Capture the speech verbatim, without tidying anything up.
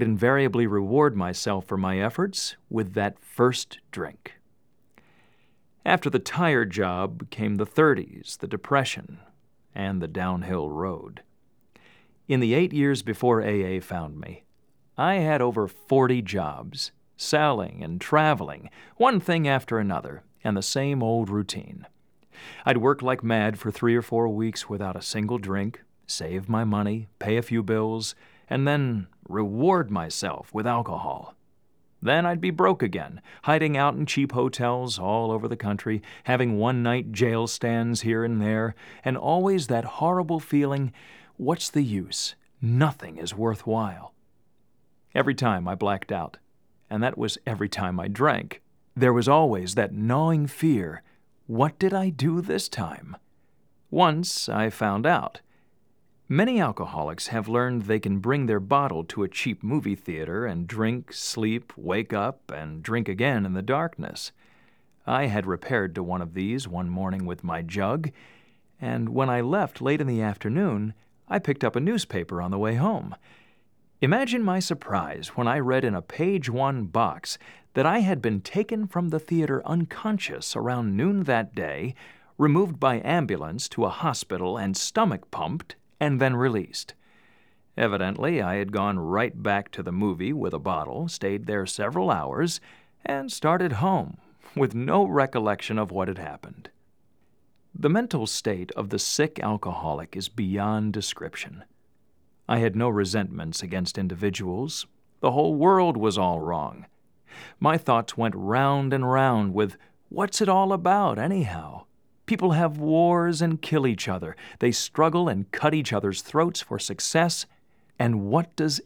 invariably reward myself for my efforts with that first drink. After the tire job came the thirties, the depression, and the downhill road. In the eight years before A A found me, I had over forty jobs, selling and traveling, one thing after another, and the same old routine. I'd work like mad for three or four weeks without a single drink, save my money, pay a few bills, and then reward myself with alcohol. Then I'd be broke again, hiding out in cheap hotels all over the country, having one-night jail stands here and there, and always that horrible feeling, what's the use? Nothing is worthwhile. Every time I blacked out, and that was every time I drank, there was always that gnawing fear, what did I do this time? Once I found out. Many alcoholics have learned they can bring their bottle to a cheap movie theater and drink, sleep, wake up, and drink again in the darkness. I had repaired to one of these one morning with my jug, and when I left late in the afternoon, I picked up a newspaper on the way home. Imagine my surprise when I read in a page one box that I had been taken from the theater unconscious around noon that day, removed by ambulance to a hospital and stomach pumped, and then released. Evidently, I had gone right back to the movie with a bottle, stayed there several hours, and started home with no recollection of what had happened. The mental state of the sick alcoholic is beyond description. I had no resentments against individuals. The whole world was all wrong. My thoughts went round and round with, what's it all about, anyhow? People have wars and kill each other. They struggle and cut each other's throats for success. And what does